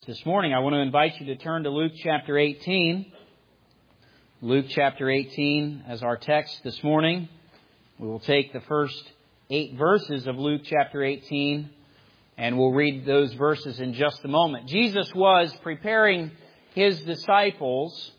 This morning, I want to invite you to turn to Luke chapter 18. Luke chapter 18 as our text this morning. We will take the first 8 verses of Luke chapter 18, and we'll read those verses in just a moment. Jesus was preparing His disciples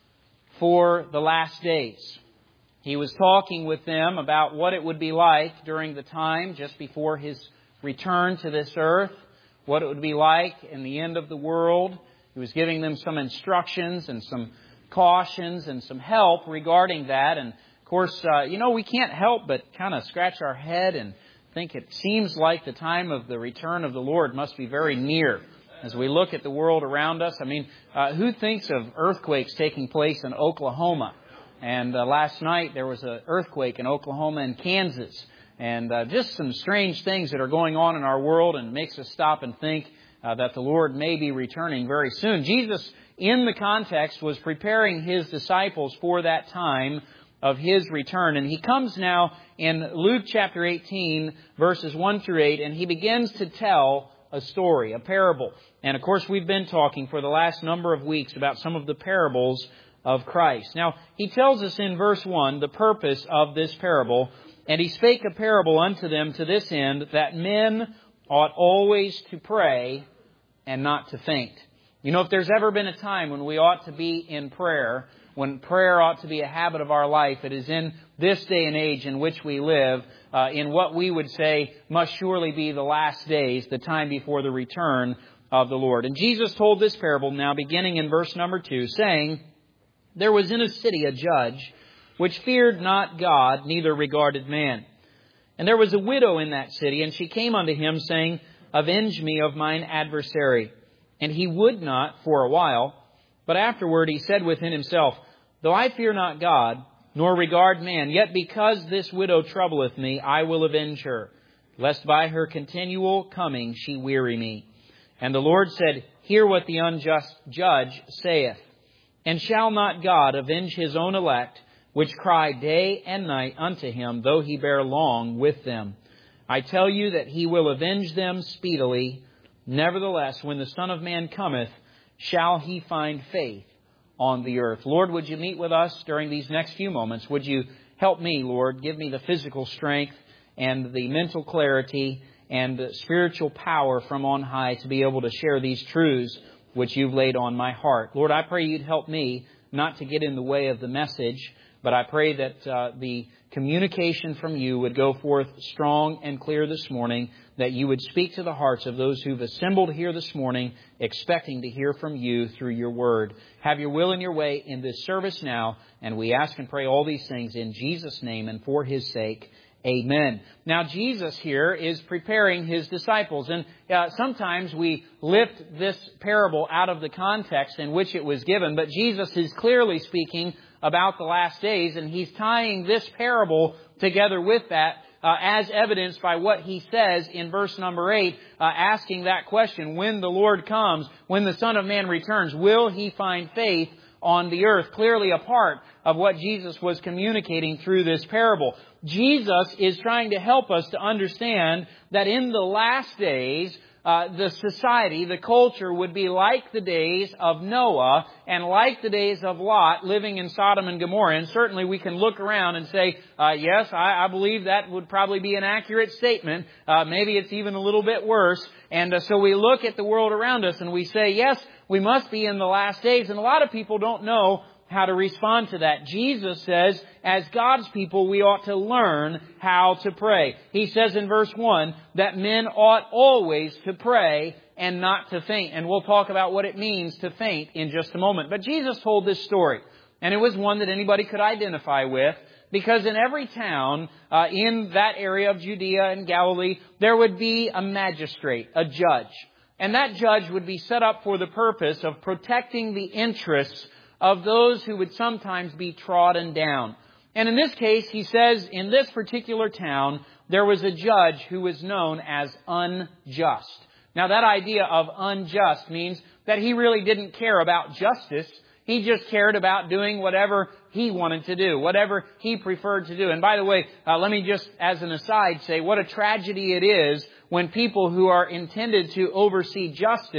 for the last days. He was talking with them about what it would be like during the time just before His return to this earth, what it would be like in the end of the world. He was giving them some instructions and some cautions and some help regarding that. And of course, we can't help but kind of scratch our head and think it seems like the time of the return of the Lord must be very near. As we look at the world around us, who thinks of earthquakes taking place in Oklahoma? And last night there was an earthquake in Oklahoma and Kansas. And just some strange things that are going on in our world, and makes us stop and think that the Lord may be returning very soon. Jesus, in the context, was preparing His disciples for that time of His return. And He comes now in Luke chapter 18, verses 1 through 8, and He begins to tell a story, a parable. And of course, we've been talking for the last number of weeks about some of the parables of Christ. Now, He tells us in verse 1 the purpose of this parable. And He spake a parable unto them to this end, that men ought always to pray and not to faint. You know, if there's ever been a time when we ought to be in prayer, when prayer ought to be a habit of our life, it is in this day and age in which we live, in what we would say must surely be the last days, the time before the return of the Lord. And Jesus told this parable now, beginning in verse number 2, saying, There was in a city a judge, which feared not God, neither regarded man. And there was a widow in that city, and she came unto him, saying, Avenge me of mine adversary. And he would not for a while, but afterward he said within himself, Though I fear not God, nor regard man, yet because this widow troubleth me, I will avenge her, lest by her continual coming she weary me. And the Lord said, Hear what the unjust judge saith. And shall not God avenge His own elect, which cry day and night unto Him, though He bear long with them? I tell you that He will avenge them speedily. Nevertheless, when the Son of Man cometh, shall He find faith on the earth? Lord, would You meet with us during these next few moments? Would You help me, Lord? Give me the physical strength and the mental clarity and the spiritual power from on high to be able to share these truths which You've laid on my heart. Lord, I pray You'd help me not to get in the way of the message, but I pray that the communication from You would go forth strong and clear this morning, that You would speak to the hearts of those who've assembled here this morning, expecting to hear from You through Your Word. Have Your will and Your way in this service now, and we ask and pray all these things in Jesus' name and for His sake. Amen. Now, Jesus here is preparing His disciples, and sometimes we lift this parable out of the context in which it was given, but Jesus is clearly speaking about the last days, and He's tying this parable together with that, as evidenced by what He says in verse number 8, asking that question, when the Lord comes, when the Son of Man returns, will He find faith on the earth? Clearly a part of what Jesus was communicating through this parable. Jesus is trying to help us to understand that in the last days, the society, the culture would be like the days of Noah and like the days of Lot living in Sodom and Gomorrah. And certainly we can look around and say, yes, I believe that would probably be an accurate statement. Maybe it's even a little bit worse. And so we look at the world around us and we say, yes, we must be in the last days. And a lot of people don't know how to respond to that. Jesus says, as God's people, we ought to learn how to pray. He says in verse 1 that men ought always to pray and not to faint. And we'll talk about what it means to faint in just a moment. But Jesus told this story, and it was one that anybody could identify with, because in every town in that area of Judea and Galilee, there would be a magistrate, a judge. And that judge would be set up for the purpose of protecting the interests of those who would sometimes be trodden down. And in this case, he says, in this particular town, there was a judge who was known as unjust. Now, that idea of unjust means that he really didn't care about justice. He just cared about doing whatever he wanted to do, whatever he preferred to do. And by the way, let me just, as an aside, say what a tragedy it is when people who are intended to oversee justice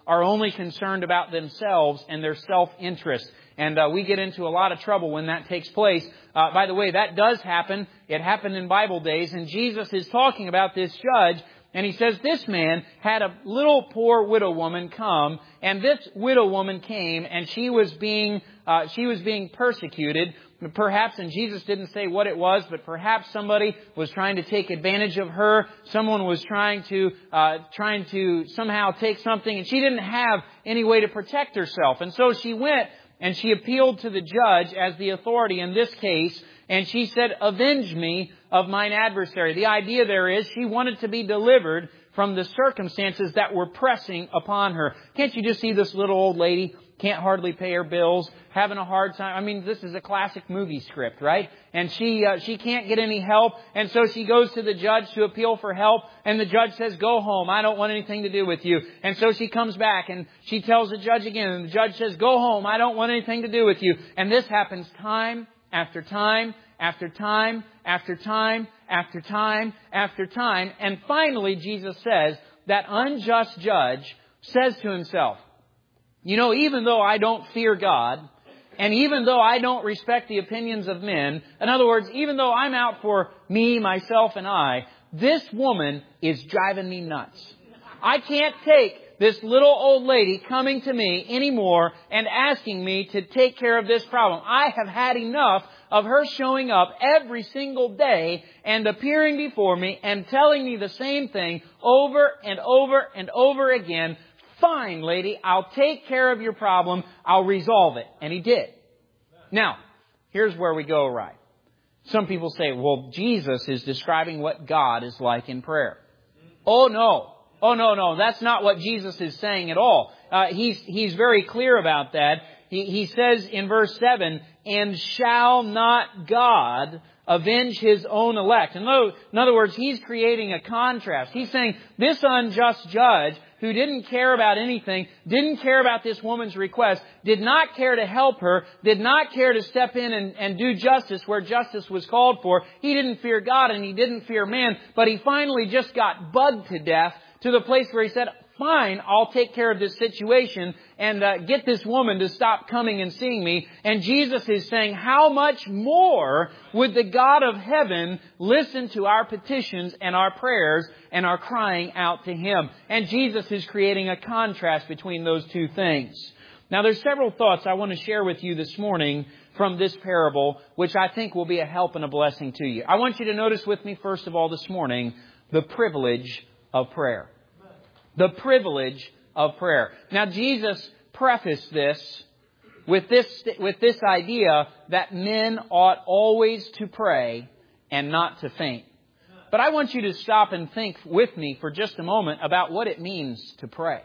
are only concerned about themselves and their self-interest. And we get into a lot of trouble when that takes place. By the way, that does happen. It happened in Bible days. And Jesus is talking about this judge. And he says this man had a little poor widow woman come. And this widow woman came and she was being persecuted. Perhaps, and Jesus didn't say what it was, but perhaps somebody was trying to take advantage of her. Someone was trying to somehow take something, and she didn't have any way to protect herself. And so she went and she appealed to the judge as the authority in this case, and she said, "Avenge me of mine adversary." The idea there is she wanted to be delivered from the circumstances that were pressing upon her. Can't you just see this little old lady? Can't hardly pay her bills, having a hard time. I mean, this is a classic movie script, right? And she can't get any help. And so she goes to the judge to appeal for help. And the judge says, "Go home. I don't want anything to do with you." And so she comes back and she tells the judge again. And the judge says, "Go home. I don't want anything to do with you." And this happens time after time after time after time after time after time. And finally, Jesus says, that unjust judge says to himself, "You know, even though I don't fear God, and even though I don't respect the opinions of men," in other words, even though I'm out for me, myself, and I, this woman is driving me nuts. I can't take this little old lady coming to me anymore and asking me to take care of this problem. I have had enough of her showing up every single day and appearing before me and telling me the same thing over and over and over again. Fine, lady, I'll take care of your problem. I'll resolve it. And he did. Now, here's where we go awry. Some people say, well, Jesus is describing what God is like in prayer. Oh, no. That's not what Jesus is saying at all. He's very clear about that. He says in verse 7, "And shall not God avenge His own elect?" In other words, He's creating a contrast. He's saying this unjust judge who didn't care about anything, didn't care about this woman's request, did not care to help her, did not care to step in and do justice where justice was called for. He didn't fear God and he didn't fear man, but he finally just got bugged to death to the place where he said, "Fine, I'll take care of this situation and get this woman to stop coming and seeing me." And Jesus is saying, how much more would the God of heaven listen to our petitions and our prayers and our crying out to Him? And Jesus is creating a contrast between those two things. Now, there's several thoughts I want to share with you this morning from this parable, which I think will be a help and a blessing to you. I want you to notice with me, first of all, this morning, the privilege of prayer. The privilege of prayer. Now, Jesus prefaced this with this idea that men ought always to pray and not to faint. But I want you to stop and think with me for just a moment about what it means to pray.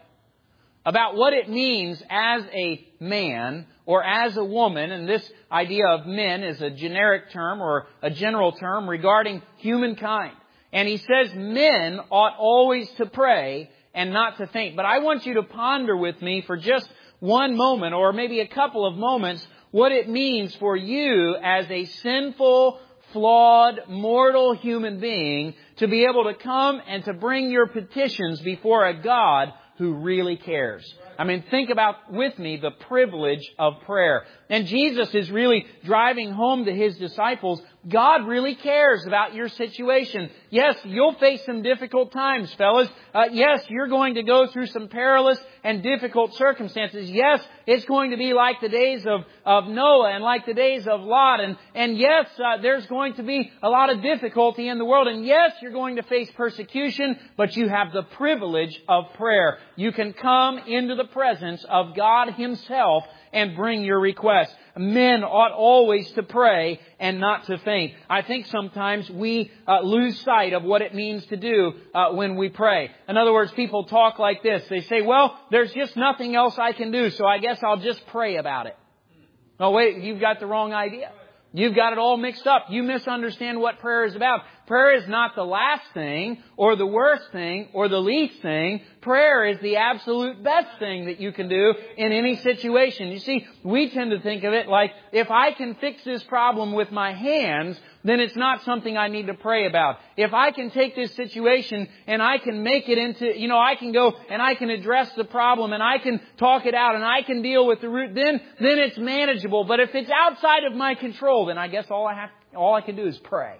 About what it means as a man or as a woman, and this idea of men is a generic term or a general term regarding humankind. And he says men ought always to pray and not to faint. But I want you to ponder with me for just one moment or maybe a couple of moments what it means for you as a sinful, flawed, mortal human being to be able to come and to bring your petitions before a God who really cares. I mean, think about with me the privilege of prayer. And Jesus is really driving home to His disciples, God really cares about your situation. Yes, you'll face some difficult times, fellas. Yes, you're going to go through some perilous and difficult circumstances. Yes, it's going to be like the days of Noah and like the days of Lot. And yes, there's going to be a lot of difficulty in the world. And yes, you're going to face persecution, but you have the privilege of prayer. You can come into the presence of God Himself and bring your request. Men ought always to pray and not to faint. I think sometimes we lose sight of what it means to do when we pray. In other words, people talk like this. They say, well, there's just nothing else I can do, so I guess I'll just pray about it. No, wait, you've got the wrong idea. You've got it all mixed up. You misunderstand what prayer is about. Prayer is not the last thing or the worst thing or the least thing. Prayer is the absolute best thing that you can do in any situation. You see, we tend to think of it like, if I can fix this problem with my hands, then it's not something I need to pray about. If I can take this situation and I can make it into, I can go and I can address the problem and I can talk it out and I can deal with the root, then it's manageable. But if it's outside of my control, then I guess all I can do is pray.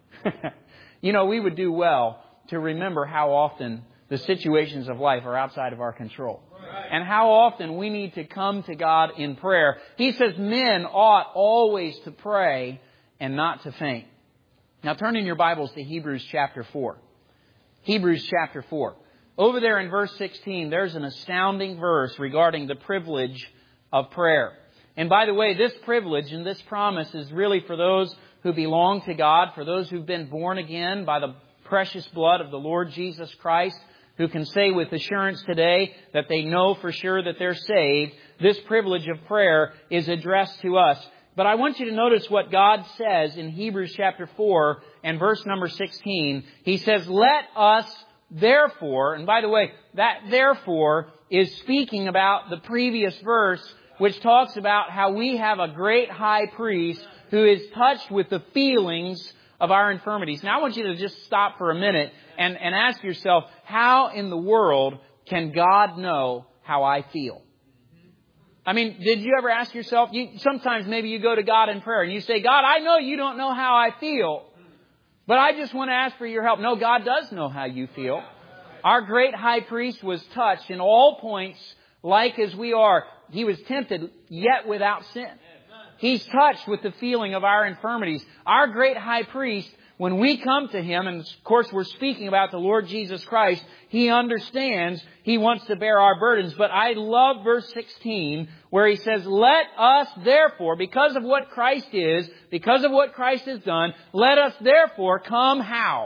We would do well to remember how often the situations of life are outside of our control. And how often we need to come to God in prayer. He says men ought always to pray and not to faint. Now turn in your Bibles to Hebrews chapter 4. Hebrews chapter 4. Over there in verse 16, there's an astounding verse regarding the privilege of prayer. And by the way, this privilege and this promise is really for those who belong to God, for those who've been born again by the precious blood of the Lord Jesus Christ, who can say with assurance today that they know for sure that they're saved. This privilege of prayer is addressed to us. But I want you to notice what God says in Hebrews chapter 4 and verse number 16. He says, let us therefore, and by the way, that therefore is speaking about the previous verse, which talks about how we have a great high priest who is touched with the feelings of our infirmities. Now I want you to just stop for a minute and ask yourself, how in the world can God know how I feel? I mean, did you ever ask yourself, sometimes maybe you go to God in prayer and you say, God, I know you don't know how I feel, but I just want to ask for your help. No, God does know how you feel. Our great high priest was touched in all points like as we are. He was tempted, yet without sin. He's touched with the feeling of our infirmities. Our great high priest, when we come to Him, and of course we're speaking about the Lord Jesus Christ, He understands. He wants to bear our burdens. But I love verse 16 where He says, let us therefore, because of what Christ is, because of what Christ has done, let us therefore come how?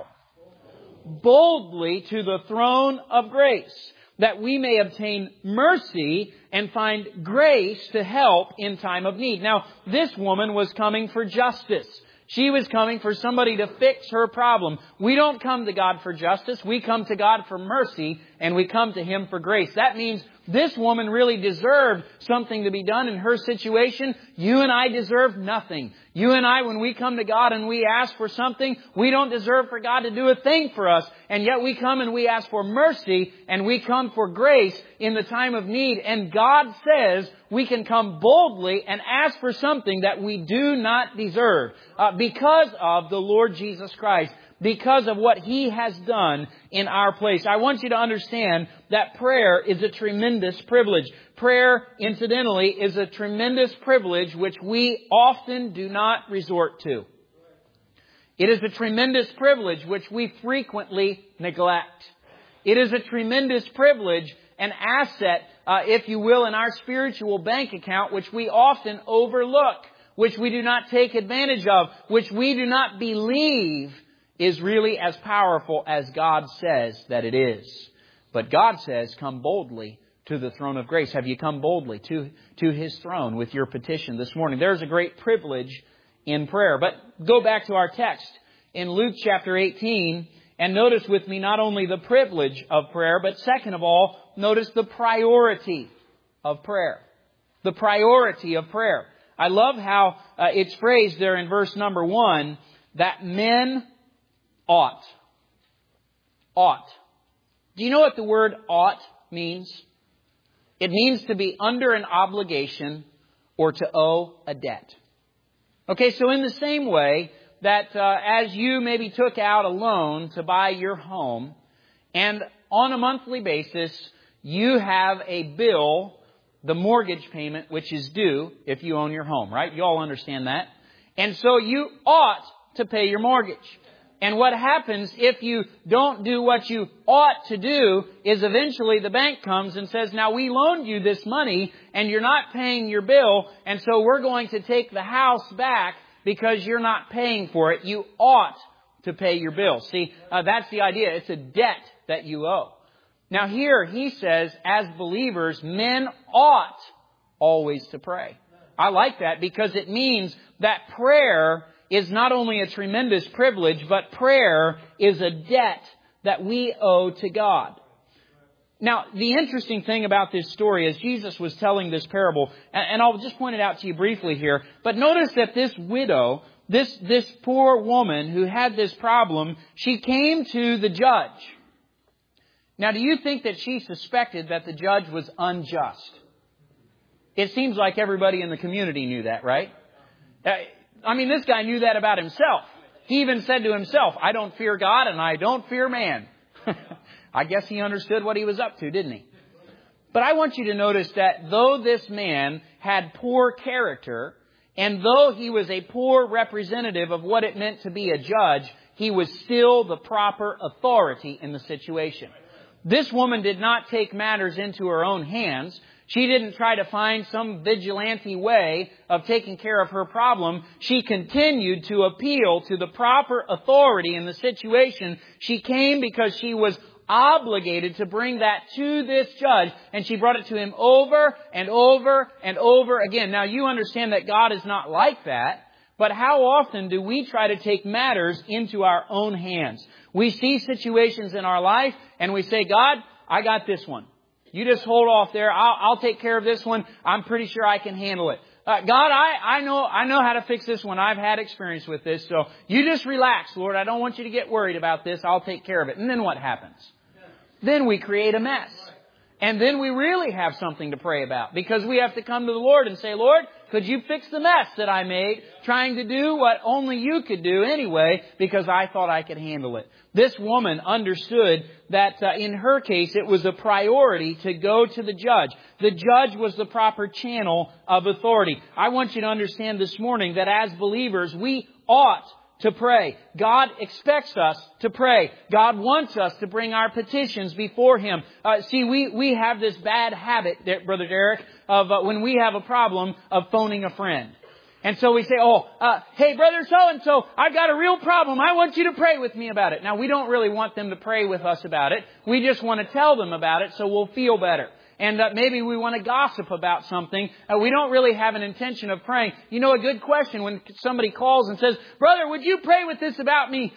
Boldly to the throne of grace, that we may obtain mercy and find grace to help in time of need. Now, this woman was coming for justice. She was coming for somebody to fix her problem. We don't come to God for justice. We come to God for mercy, and we come to Him for grace. That means this woman really deserved something to be done in her situation. You and I deserve nothing. You and I, when we come to God and we ask for something, we don't deserve for God to do a thing for us. And yet we come and we ask for mercy and we come for grace in the time of need. And God says we can come boldly and ask for something that we do not deserve because of the Lord Jesus Christ, because of what He has done in our place. I want you to understand that prayer is a tremendous privilege. Prayer, incidentally, is a tremendous privilege which we often do not resort to. It is a tremendous privilege which we frequently neglect. It is a tremendous privilege, an asset, if you will, in our spiritual bank account, which we often overlook, which we do not take advantage of, which we do not believe is really as powerful as God says that it is. But God says, come boldly to the throne of grace. Have you come boldly to His throne with your petition this morning? There's a great privilege in prayer. But go back to our text in Luke chapter 18 and notice with me not only the privilege of prayer, but second of all, notice the priority of prayer. The priority of prayer. I love how it's phrased there in verse number 1 that men ought. Ought. Do you know what the word ought means? It means to be under an obligation or to owe a debt. Okay, so in the same way that as you maybe took out a loan to buy your home, and on a monthly basis you have a bill, the mortgage payment, which is due if you own your home, right? You all understand that. And so you ought to pay your mortgage. And what happens if you don't do what you ought to do is eventually the bank comes and says, now we loaned you this money and you're not paying your bill, and so we're going to take the house back because you're not paying for it. You ought to pay your bill. See, that's the idea. It's a debt that you owe. Now here he says, as believers, men ought always to pray. I like that because it means that prayer is not only a tremendous privilege, but prayer is a debt that we owe to God. Now, the interesting thing about this story is Jesus was telling this parable, and I'll just point it out to you briefly here, but notice that this widow this poor woman who had this problem, she came to the judge. Now, do you think that she suspected that the judge was unjust? It seems like everybody in the community knew that, right? I mean, this guy knew that about himself. He even said to himself, I don't fear God and I don't fear man. I guess he understood what he was up to, didn't he? But I want you to notice that though this man had poor character, and though he was a poor representative of what it meant to be a judge, he was still the proper authority in the situation. This woman did not take matters into her own hands. She didn't try to find some vigilante way of taking care of her problem. She continued to appeal to the proper authority in the situation. She came because she was obligated to bring that to this judge, and she brought it to him over and over and over again. Now, you understand that God is not like that, but how often do we try to take matters into our own hands? We see situations in our life, and we say, God, I got this one. You just hold off there. I'll take care of this one. I'm pretty sure I can handle it. God, I know how to fix this one. I've had experience with this. So you just relax, Lord. I don't want you to get worried about this. I'll take care of it. And then what happens? Then we create a mess. And then we really have something to pray about, because we have to come to the Lord and say, Lord, could you fix the mess that I made trying to do what only you could do anyway, because I thought I could handle it. This woman understood that in her case it was a priority to go to the judge. The judge was the proper channel of authority. I want you to understand this morning that as believers we ought to pray. God expects us to pray. God wants us to bring our petitions before Him. We have this bad habit, Brother Derek, of when we have a problem of phoning a friend. And so we say, hey, Brother so-and-so, I've got a real problem. I want you to pray with me about it. Now, we don't really want them to pray with us about it. We just want to tell them about it so we'll feel better. And maybe we want to gossip about something. We don't really have an intention of praying. You know, a good question when somebody calls and says, Brother, would you pray with this about me?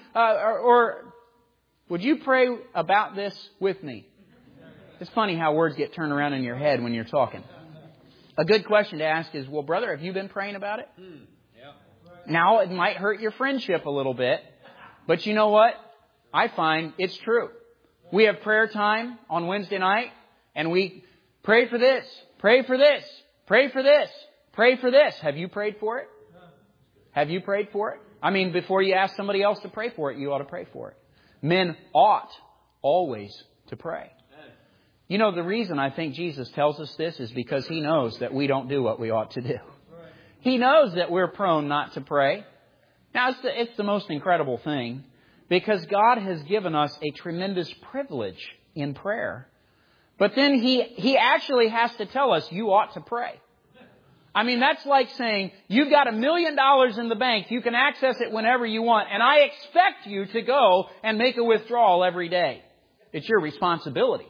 Or would you pray about this with me? It's funny how words get turned around in your head when you're talking. A good question to ask is, well, brother, have you been praying about it? Now, it might hurt your friendship a little bit. But you know what? I find it's true. We have prayer time on Wednesday night. And we pray for this, pray for this, pray for this, pray for this. Have you prayed for it? Have you prayed for it? I mean, before you ask somebody else to pray for it, you ought to pray for it. Men ought always to pray. You know, the reason I think Jesus tells us this is because He knows that we don't do what we ought to do. He knows that we're prone not to pray. Now, it's the most incredible thing, because God has given us a tremendous privilege in prayer. But then He actually has to tell us, you ought to pray. I mean, that's like saying, you've got $1 million in the bank. You can access it whenever you want. And I expect you to go and make a withdrawal every day. It's your responsibility.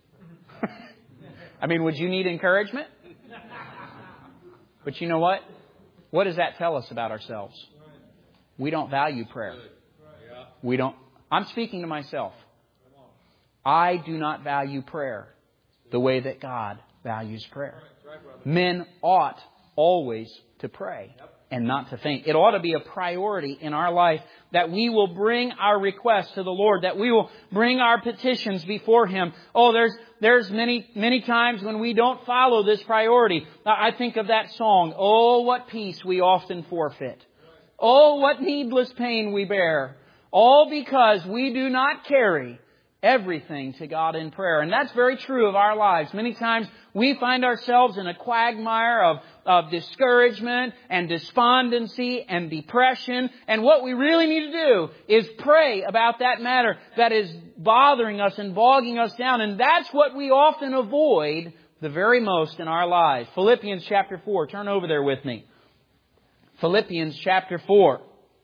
I mean, would you need encouragement? But you know what? What does that tell us about ourselves? We don't value prayer. We don't. I'm speaking to myself. I do not value prayer the way that God values prayer. Men ought always to pray and not to faint. It ought to be a priority in our life that we will bring our requests to the Lord, that we will bring our petitions before Him. There's many times when we don't follow this priority. I think of that song, oh, what peace we often forfeit. Oh, what needless pain we bear. All because we do not carry everything to God in prayer. And that's very true of our lives. Many times we find ourselves in a quagmire of discouragement and despondency and depression. And what we really need to do is pray about that matter that is bothering us and bogging us down. And that's what we often avoid the very most in our lives. Philippians chapter 4. Turn over there with me. Philippians chapter 4.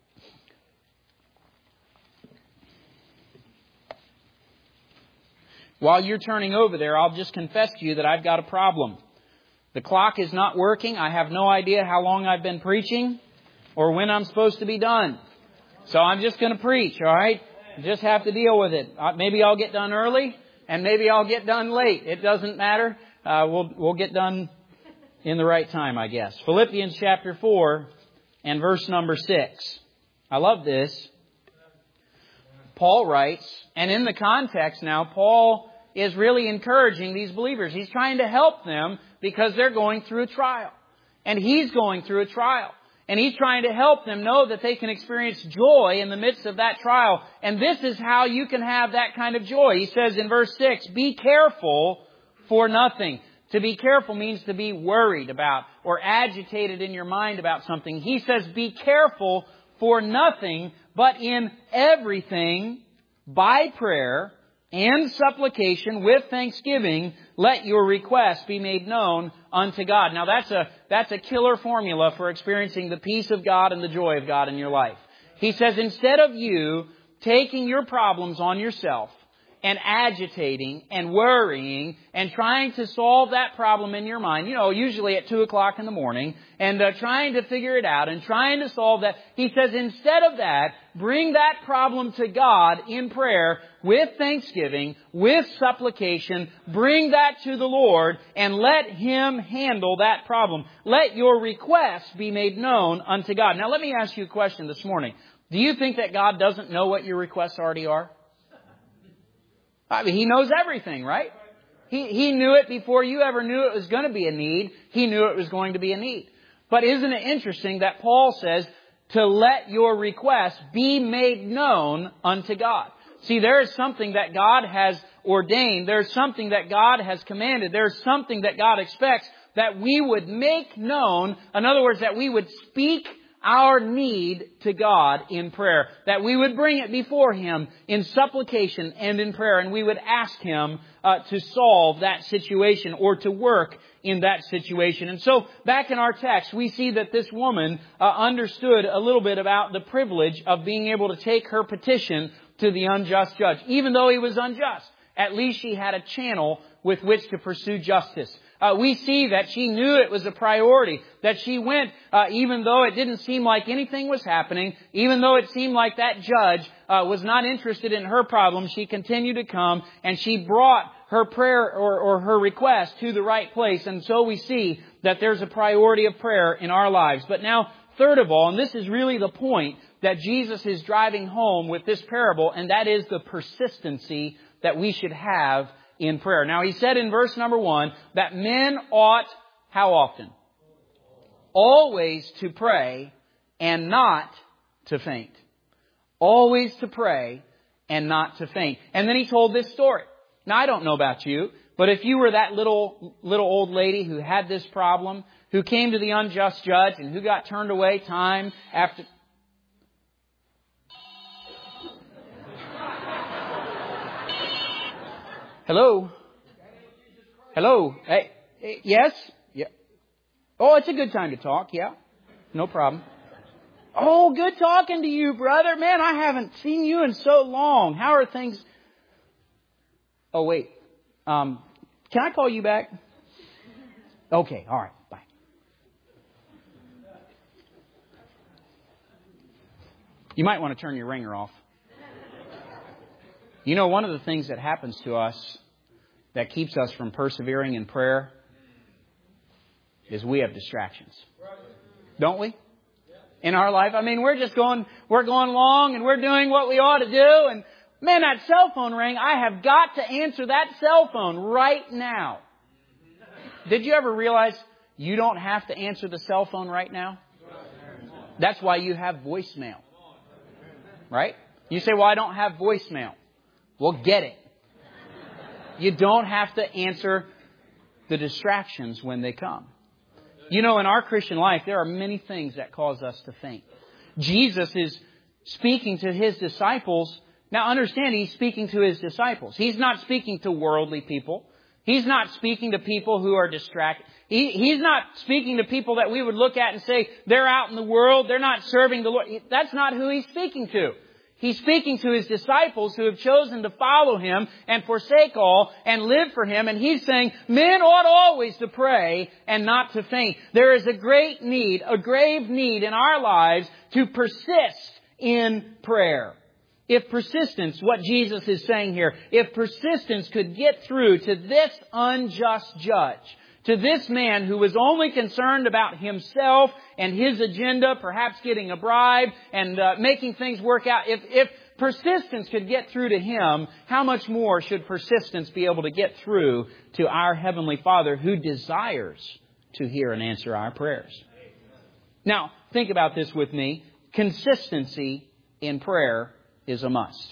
While you're turning over there, I'll just confess to you that I've got a problem. The clock is not working. I have no idea how long I've been preaching or when I'm supposed to be done. So I'm just going to preach, all right? I just have to deal with it. Maybe I'll get done early and maybe I'll get done late. It doesn't matter. We'll get done in the right time, I guess. Philippians chapter 4 and verse number 6. I love this. Paul writes, and in the context now, Paul is really encouraging these believers. He's trying to help them because they're going through a trial. And he's going through a trial. And he's trying to help them know that they can experience joy in the midst of that trial. And this is how you can have that kind of joy. He says in verse 6, be careful for nothing. To be careful means to be worried about or agitated in your mind about something. He says, be careful for nothing, but in everything, by prayer and supplication with thanksgiving, let your requests be made known unto God. Now that's a killer formula for experiencing the peace of God and the joy of God in your life. He says, instead of you taking your problems on yourself and agitating and worrying and trying to solve that problem in your mind, usually at 2 o'clock in the morning, and trying to figure it out and trying to solve that. He says, instead of that, bring that problem to God in prayer with thanksgiving, with supplication. Bring that to the Lord and let Him handle that problem. Let your requests be made known unto God. Now let me ask you a question this morning. Do you think that God doesn't know what your requests already are? I mean, He knows everything, right? He knew it before you ever knew it was going to be a need. He knew it was going to be a need. But isn't it interesting that Paul says to let your requests be made known unto God? See, there is something that God has ordained. There's something that God has commanded. There's something that God expects that we would make known. In other words, that we would speak our need to God in prayer, that we would bring it before Him in supplication and in prayer, and we would ask Him to solve that situation or to work in that situation. And so back in our text, we see that this woman understood a little bit about the privilege of being able to take her petition to the unjust judge. Even though he was unjust, at least she had a channel with which to pursue justice. We see that she knew it was a priority, that she went, even though it didn't seem like anything was happening, even though it seemed like that judge was not interested in her problem, she continued to come and she brought her prayer or her request to the right place. And so we see that there's a priority of prayer in our lives. But now, third of all, and this is really the point that Jesus is driving home with this parable, and that is the persistency that we should have in prayer. Now, he said in verse number 1 that men ought, how often? Always to pray and not to faint. Always to pray and not to faint. And then he told this story. Now, I don't know about you, but if you were that little old lady who had this problem, who came to the unjust judge and who got turned away time after... Hello? Hello? Hey, yes? Yeah. Oh, it's a good time to talk, yeah. No problem. Oh, good talking to you, brother. Man, I haven't seen you in so long. How are things? Oh, wait. Can I call you back? Okay, all right. Bye. You might want to turn your ringer off. You know, one of the things that happens to us that keeps us from persevering in prayer is we have distractions. Don't we? In our life. I mean, we're going along and we're doing what we ought to do. And man, that cell phone rang. I have got to answer that cell phone right now. Did you ever realize you don't have to answer the cell phone right now? That's why you have voicemail. Right? You say, well, I don't have voicemail. Well, get it. You don't have to answer the distractions when they come. You know, in our Christian life, there are many things that cause us to faint. Jesus is speaking to His disciples. Now, understand, He's speaking to His disciples. He's not speaking to worldly people. He's not speaking to people who are distracted. He's not speaking to people that we would look at and say, they're out in the world, they're not serving the Lord. That's not who He's speaking to. He's speaking to His disciples who have chosen to follow Him and forsake all and live for Him. And He's saying, men ought always to pray and not to faint. There is a great need, a grave need in our lives to persist in prayer. If persistence, what Jesus is saying here, if persistence could get through to this unjust judge To this man who was only concerned about himself and his agenda, perhaps getting a bribe and making things work out. If persistence could get through to him, how much more should persistence be able to get through to our Heavenly Father who desires to hear and answer our prayers? Now, think about this with me. Consistency in prayer is a must.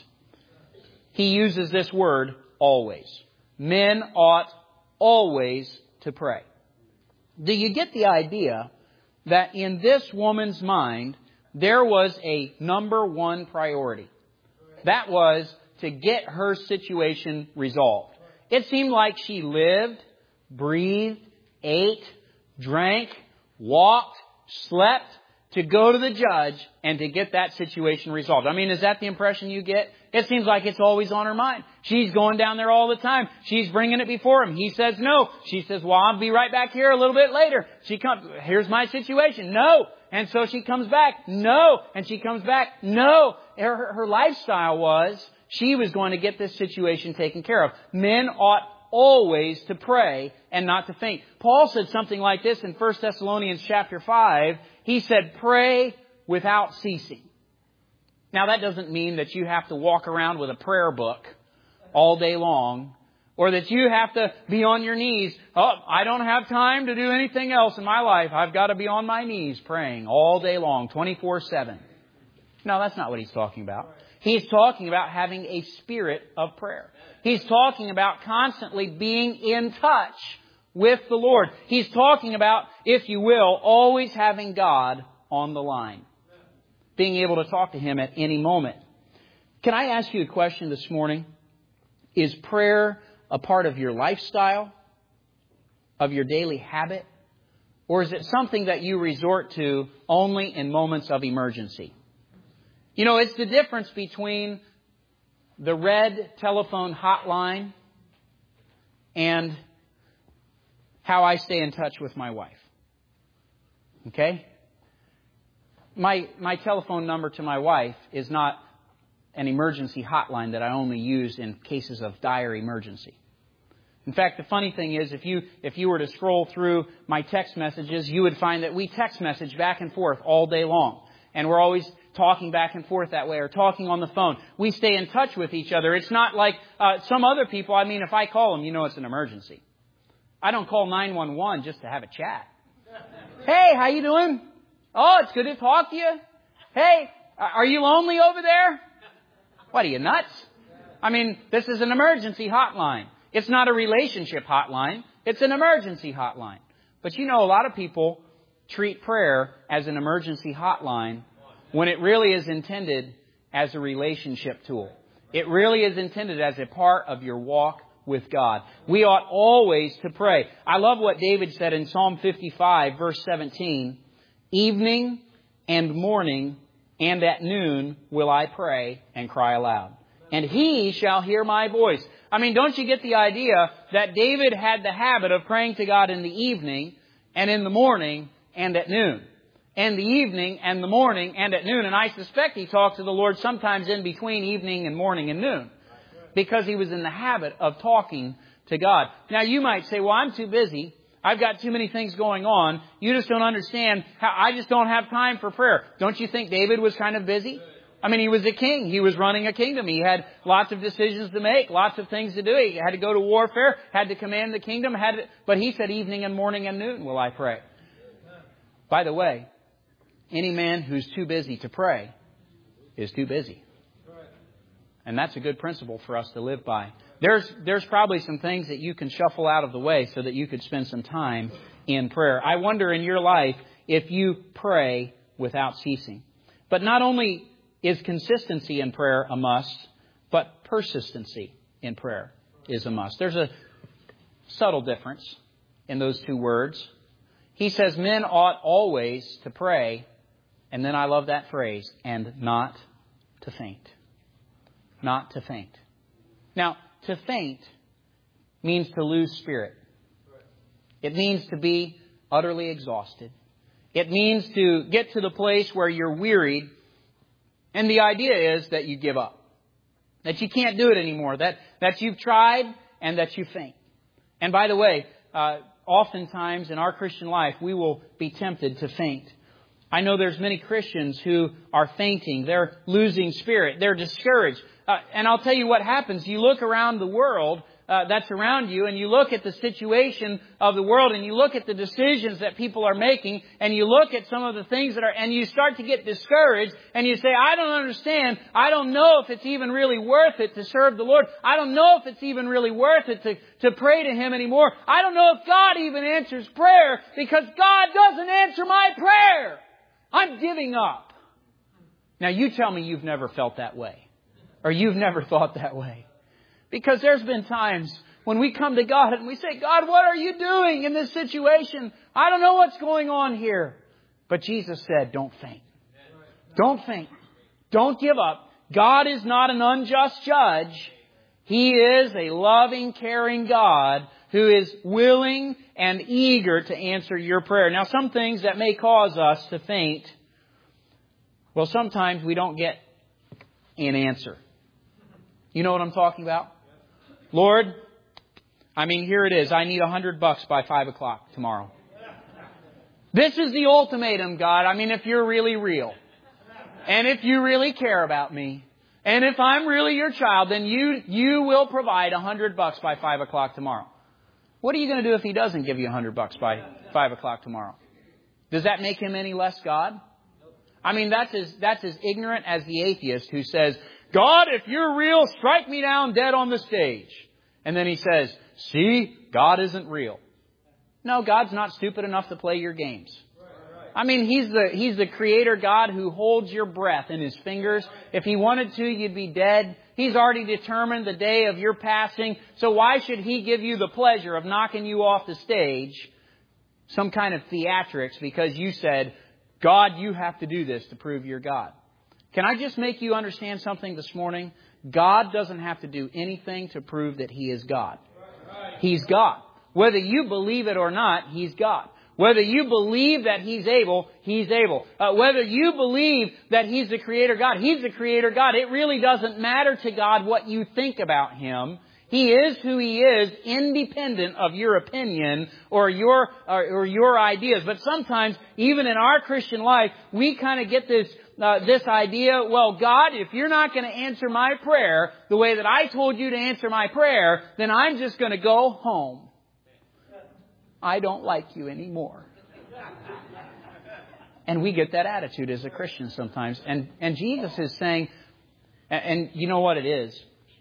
He uses this word, always. Men ought always to pray. Do you get the idea that in this woman's mind, there was a number one priority? That was to get her situation resolved. It seemed like she lived, breathed, ate, drank, walked, slept to go to the judge and to get that situation resolved. I mean, is that the impression you get? It seems like it's always on her mind. She's going down there all the time. She's bringing it before him. He says no. She says, well, I'll be right back here a little bit later. She comes, here's my situation. No. And so she comes back. No. And she comes back. No. Her lifestyle was she was going to get this situation taken care of. Men ought always to pray and not to faint. Paul said something like this in 1 Thessalonians chapter 5. He said, pray without ceasing. Now that doesn't mean that you have to walk around with a prayer book all day long, or that you have to be on your knees. Oh, I don't have time to do anything else in my life. I've got to be on my knees praying all day long, 24/7. No, that's not what he's talking about. He's talking about having a spirit of prayer. He's talking about constantly being in touch with the Lord. He's talking about, if you will, always having God on the line. Being able to talk to Him at any moment. Can I ask you a question this morning? Is prayer a part of your lifestyle? Of your daily habit? Or is it something that you resort to only in moments of emergency? You know, it's the difference between the red telephone hotline and how I stay in touch with my wife. Okay? My telephone number to my wife is not an emergency hotline that I only use in cases of dire emergency. In fact, the funny thing is, if you were to scroll through my text messages, you would find that we text message back and forth all day long. And we're always talking back and forth that way, or talking on the phone. We stay in touch with each other. It's not like some other people. I mean, if I call them, you know it's an emergency. I don't call 911 just to have a chat. Hey, how you doing? Oh, it's good to talk to you. Hey, are you lonely over there? What, are you nuts? I mean, this is an emergency hotline. It's not a relationship hotline. It's an emergency hotline. But you know, a lot of people treat prayer as an emergency hotline when it really is intended as a relationship tool. It really is intended as a part of your walk with God. We ought always to pray. I love what David said in Psalm 55, verse 17. Evening and morning and at noon will I pray and cry aloud. And He shall hear my voice. I mean, don't you get the idea that David had the habit of praying to God in the evening and in the morning and at noon? And the evening and the morning and at noon. And I suspect he talked to the Lord sometimes in between evening and morning and noon, because he was in the habit of talking to God. Now you might say, well, I'm too busy. I've got too many things going on. You just don't understand how I just don't have time for prayer. Don't you think David was kind of busy? I mean, he was a king. He was running a kingdom. He had lots of decisions to make, lots of things to do. He had to go to warfare, had to command the kingdom, but he said evening and morning and noon will I pray. By the way, any man who's too busy to pray is too busy. And that's a good principle for us to live by. There's probably some things that you can shuffle out of the way so that you could spend some time in prayer. I wonder in your life if you pray without ceasing. But not only is consistency in prayer a must, but persistency in prayer is a must. There's a subtle difference in those two words. He says men ought always to pray, and then I love that phrase, and not to faint. Not to faint. Now, to faint means to lose spirit. It means to be utterly exhausted. It means to get to the place where you're wearied. And the idea is that you give up. That you can't do it anymore. That you've tried and that you faint. And by the way, oftentimes in our Christian life, we will be tempted to faint. I know there's many Christians who are fainting. They're losing spirit. They're discouraged. And I'll tell you what happens. You look around the world that's around you, and you look at the situation of the world, and you look at the decisions that people are making, and you look at some of the things that are, and you start to get discouraged, and you say, I don't understand. I don't know if it's even really worth it to serve the Lord. I don't know if it's even really worth it to pray to Him anymore. I don't know if God even answers prayer, because God doesn't answer my prayer. I'm giving up. Now you tell me you've never felt that way, or you've never thought that way. Because there's been times when we come to God and we say, God, what are you doing in this situation? I don't know what's going on here. But Jesus said, don't faint. Don't faint. Don't give up. God is not an unjust judge. He is a loving, caring God who is willing and eager to answer your prayer. Now, some things that may cause us to faint, well, sometimes we don't get an answer. You know what I'm talking about? Lord, here it is. I need $100 by 5 o'clock tomorrow. This is the ultimatum, God. If you're really real, and if you really care about me, and if I'm really your child, then you will provide $100 by 5 o'clock tomorrow. What are you going to do if He doesn't give you $100 by 5 o'clock tomorrow? Does that make Him any less God? That's as ignorant as the atheist who says, God, if you're real, strike me down dead on the stage. And then he says, see, God isn't real. No, God's not stupid enough to play your games. He's the creator God who holds your breath in His fingers. If He wanted to, you'd be dead. He's already determined the day of your passing. So why should He give you the pleasure of knocking you off the stage? Some kind of theatrics because you said, God, you have to do this to prove you're God. Can I just make you understand something this morning? God doesn't have to do anything to prove that He is God. He's God. Whether you believe it or not, He's God. Whether you believe that He's able, He's able. Whether you believe that He's the Creator God, He's the Creator God. It really doesn't matter to God what you think about Him. He is who He is, independent of your opinion or your ideas. But sometimes, even in our Christian life, we kind of get this idea, well, God, if you're not going to answer my prayer the way that I told you to answer my prayer, then I'm just going to go home. I don't like you anymore. And we get that attitude as a Christian sometimes. And Jesus is saying, and you know what it is?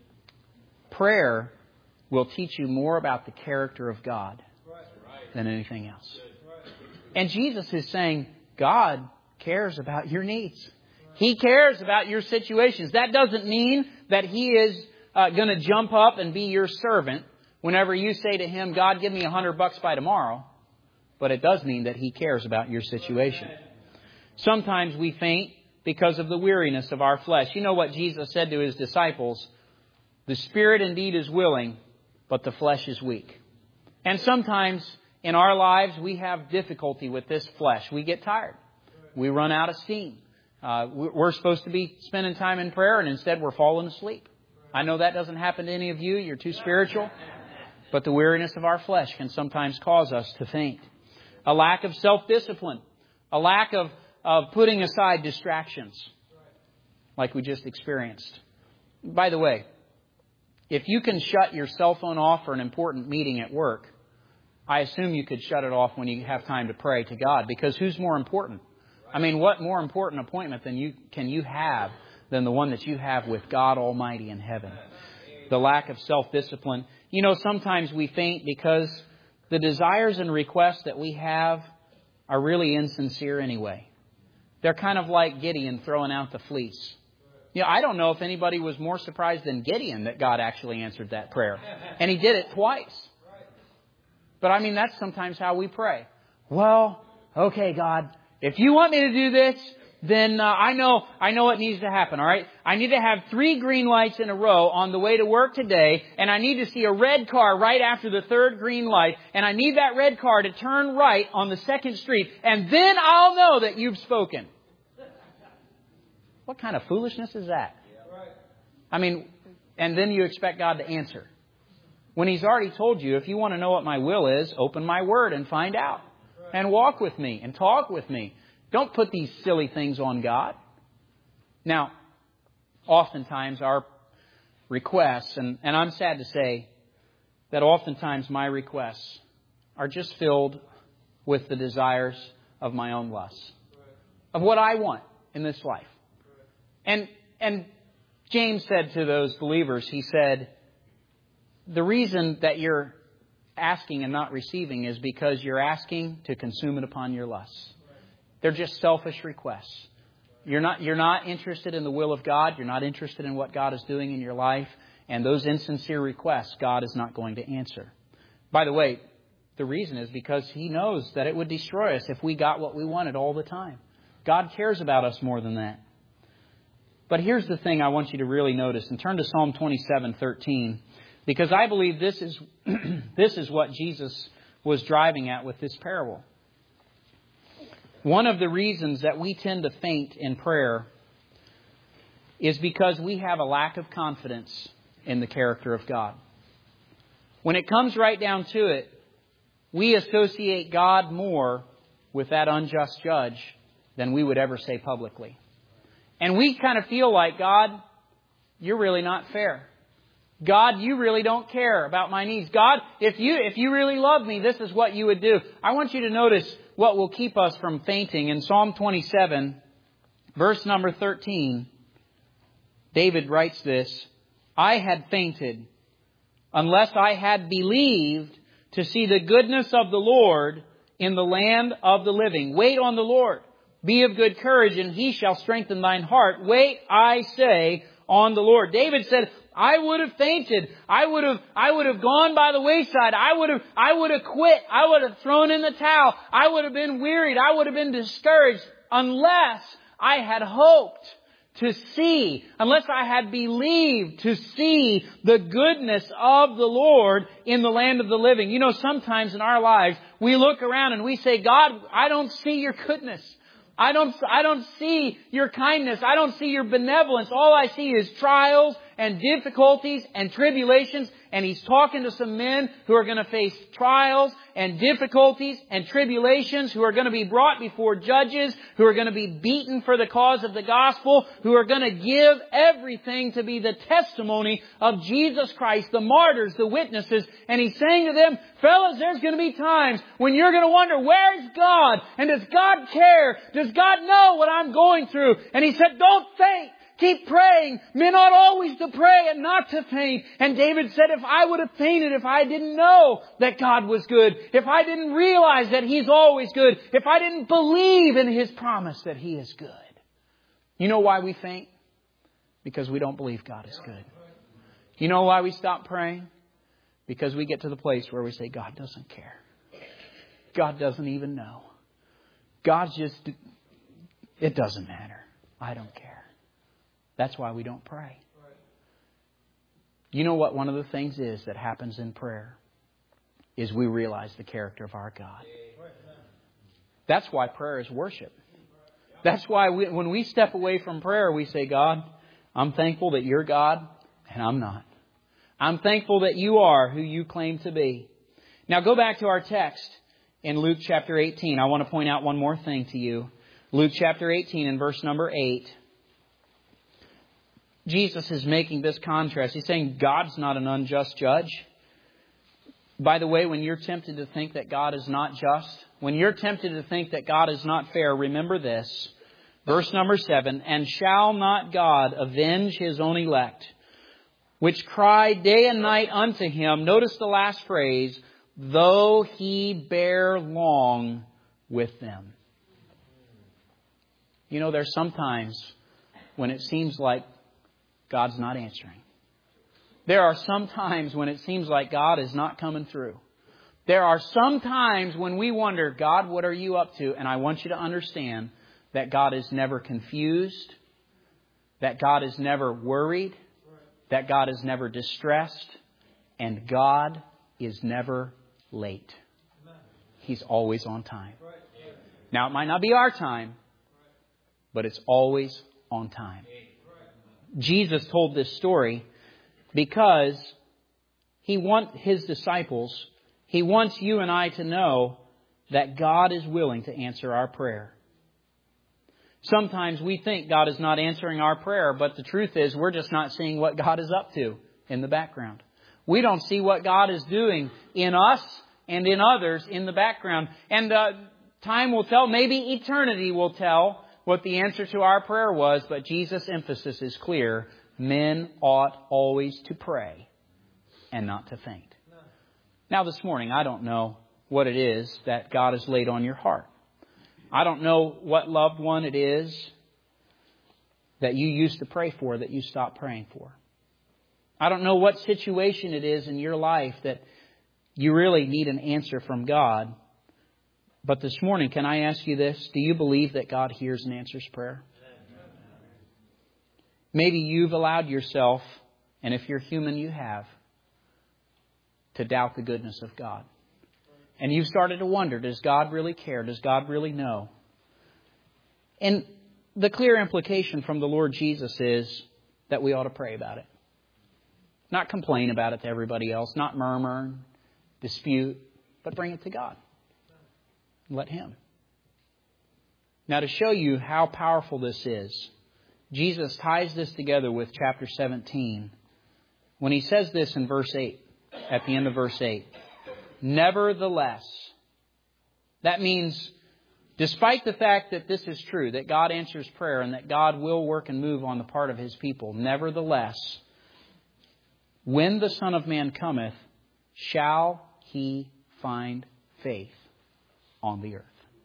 Prayer will teach you more about the character of God than anything else. And Jesus is saying, God cares about your needs. He cares about your situations. That doesn't mean that He is going to jump up and be your servant whenever you say to Him, God, give me $100 by tomorrow. But it does mean that He cares about your situation. Sometimes we faint because of the weariness of our flesh. You know what Jesus said to His disciples? The spirit indeed is willing, but the flesh is weak. And sometimes in our lives we have difficulty with this flesh. We get tired. We run out of steam. We're supposed to be spending time in prayer, and instead we're falling asleep. I know that doesn't happen to any of you. You're too spiritual. But the weariness of our flesh can sometimes cause us to faint. A lack of self-discipline. A lack of putting aside distractions, like we just experienced. By the way, if you can shut your cell phone off for an important meeting at work, I assume you could shut it off when you have time to pray to God. Because who's more important? What more important appointment can you have than the one that you have with God Almighty in heaven? The lack of self-discipline. Sometimes we faint because the desires and requests that we have are really insincere anyway. They're kind of like Gideon throwing out the fleece. I don't know if anybody was more surprised than Gideon that God actually answered that prayer. And He did it twice. But that's sometimes how we pray. Well, okay, God, if you want me to do this, then I know what needs to happen, all right? I need to have 3 green lights in a row on the way to work today, and I need to see a red car right after the 3rd green light, and I need that red car to turn right on the 2nd street, and then I'll know that you've spoken. What kind of foolishness is that? And then you expect God to answer. when He's already told you, if you want to know what my will is, open my Word and find out. And walk with me and talk with me. Don't put these silly things on God. Now, oftentimes our requests, and I'm sad to say that oftentimes my requests are just filled with the desires of my own lusts, of what I want in this life. And James said to those believers, he said, the reason that you're asking and not receiving is because you're asking to consume it upon your lusts. They're just selfish requests. You're not interested in the will of God. You're not interested in what God is doing in your life. And those insincere requests, God is not going to answer. By the way, the reason is because He knows that it would destroy us if we got what we wanted all the time. God cares about us more than that. But here's the thing I want you to really notice. And turn to Psalm 27:13. Because I believe this is what Jesus was driving at with this parable. One of the reasons that we tend to faint in prayer is because we have a lack of confidence in the character of God. When it comes right down to it, we associate God more with that unjust judge than we would ever say publicly. And we kind of feel like, God, you're really not fair. God, you really don't care about my needs. God, if you really love me, this is what you would do. I want you to notice what will keep us from fainting. In Psalm 27, verse number 13, David writes this, I had fainted unless I had believed to see the goodness of the Lord in the land of the living. Wait on the Lord. Be of good courage, and He shall strengthen thine heart. Wait, I say, on the Lord. David said, I would have fainted. I would have gone by the wayside. I would have quit. I would have thrown in the towel. I would have been wearied. I would have been discouraged unless I had hoped to see, unless I had believed to see the goodness of the Lord in the land of the living. You know, sometimes in our lives, we look around and we say, God, I don't see your goodness. I don't see your kindness. I don't see your benevolence. All I see is trials and difficulties and tribulations. And He's talking to some men who are going to face trials and difficulties and tribulations, who are going to be brought before judges, who are going to be beaten for the cause of the gospel, who are going to give everything to be the testimony of Jesus Christ, the martyrs, the witnesses. And He's saying to them, fellas, there's going to be times when you're going to wonder, where's God? And does God care? Does God know what I'm going through? And He said, don't faint. Keep praying. Men ought always to pray and not to faint. And David said, if I would have fainted, if I didn't know that God was good, if I didn't realize that He's always good, if I didn't believe in His promise that He is good. You know why we faint? Because we don't believe God is good. You know why we stop praying? Because we get to the place where we say, God doesn't care. God doesn't even know. God's just, it doesn't matter. I don't care. That's why we don't pray. You know what one of the things is that happens in prayer? Is we realize the character of our God. That's why prayer is worship. That's why when we step away from prayer, we say, God, I'm thankful that you're God and I'm not. I'm thankful that you are who you claim to be. Now go back to our text in Luke chapter 18. I want to point out one more thing to you. Luke chapter 18 and verse number 8. Jesus is making this contrast. He's saying God's not an unjust judge. By the way, when you're tempted to think that God is not just, when you're tempted to think that God is not fair, remember this. Verse number 7, and shall not God avenge His own elect, which cry day and night unto Him? Notice the last phrase, though He bear long with them. You know, there's sometimes when it seems like God's not answering. There are some times when it seems like God is not coming through. There are some times when we wonder, God, what are you up to? And I want you to understand that God is never confused, that God is never worried, that God is never distressed, and God is never late. He's always on time. Now, it might not be our time, but it's always on time. Jesus told this story because He wants His disciples, He wants you and I to know that God is willing to answer our prayer. Sometimes we think God is not answering our prayer, but the truth is we're just not seeing what God is up to in the background. We don't see what God is doing in us and in others in the background. And time will tell, maybe eternity will tell what the answer to our prayer was, but Jesus' emphasis is clear. Men ought always to pray and not to faint. Now this morning, I don't know what it is that God has laid on your heart. I don't know what loved one it is that you used to pray for that you stopped praying for. I don't know what situation it is in your life that you really need an answer from God. But this morning, can I ask you this? Do you believe that God hears and answers prayer? Maybe you've allowed yourself, and if you're human, you have, to doubt the goodness of God. And you've started to wonder, does God really care? Does God really know? And the clear implication from the Lord Jesus is that we ought to pray about it. Not complain about it to everybody else, not murmur, dispute, but bring it to God. Let Him. Now, to show you how powerful this is, Jesus ties this together with chapter 17 when He says this in verse 8, at the end of verse 8. Nevertheless, that means despite the fact that this is true, that God answers prayer and that God will work and move on the part of His people, nevertheless, when the Son of Man cometh, shall He find faith on the earth?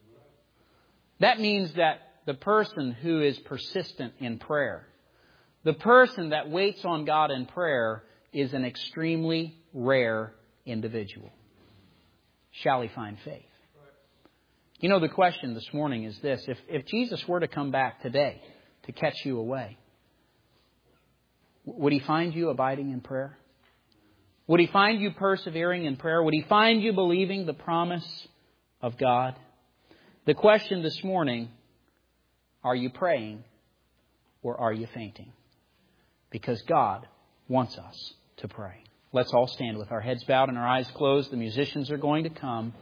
That means that the person who is persistent in prayer, the person that waits on God in prayer, is an extremely rare individual. Shall he find faith? You know, the question this morning is this. If Jesus were to come back today to catch you away, would He find you abiding in prayer? Would He find you persevering in prayer? Would He find you believing the promise of God? The question this morning, are you praying or are you fainting? Because God wants us to pray. Let's all stand with our heads bowed and our eyes closed. The musicians are going to come.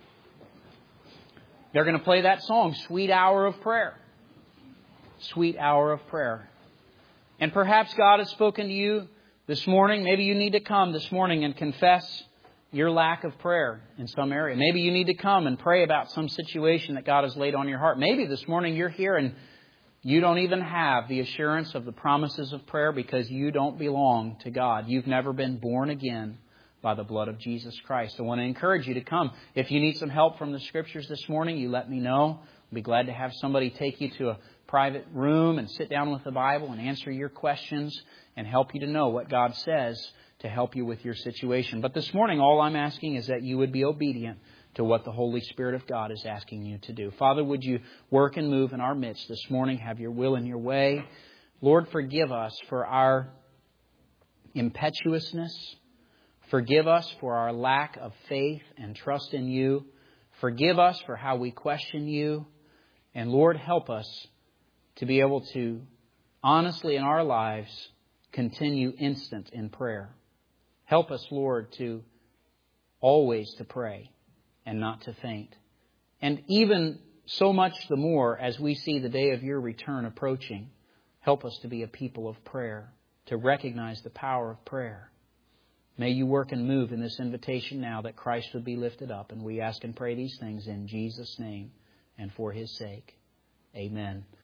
They're going to play that song, Sweet Hour of Prayer. Sweet Hour of Prayer. And perhaps God has spoken to you this morning. Maybe you need to come this morning and confess your lack of prayer in some area. Maybe you need to come and pray about some situation that God has laid on your heart. Maybe this morning you're here and you don't even have the assurance of the promises of prayer because you don't belong to God. You've never been born again by the blood of Jesus Christ. I want to encourage you to come. If you need some help from the Scriptures this morning, you let me know. I'll be glad to have somebody take you to a private room and sit down with the Bible and answer your questions and help you to know what God says to help you with your situation. But this morning, all I'm asking is that you would be obedient to what the Holy Spirit of God is asking you to do. Father, would you work and move in our midst this morning? Have your will and your way. Lord, forgive us for our impetuousness. Forgive us for our lack of faith and trust in you. Forgive us for how we question you. And Lord, help us to be able to honestly in our lives continue instant in prayer. Help us, Lord, to always to pray and not to faint. And even so much the more as we see the day of your return approaching, help us to be a people of prayer, to recognize the power of prayer. May you work and move in this invitation now that Christ would be lifted up. And we ask and pray these things in Jesus' name and for His sake. Amen.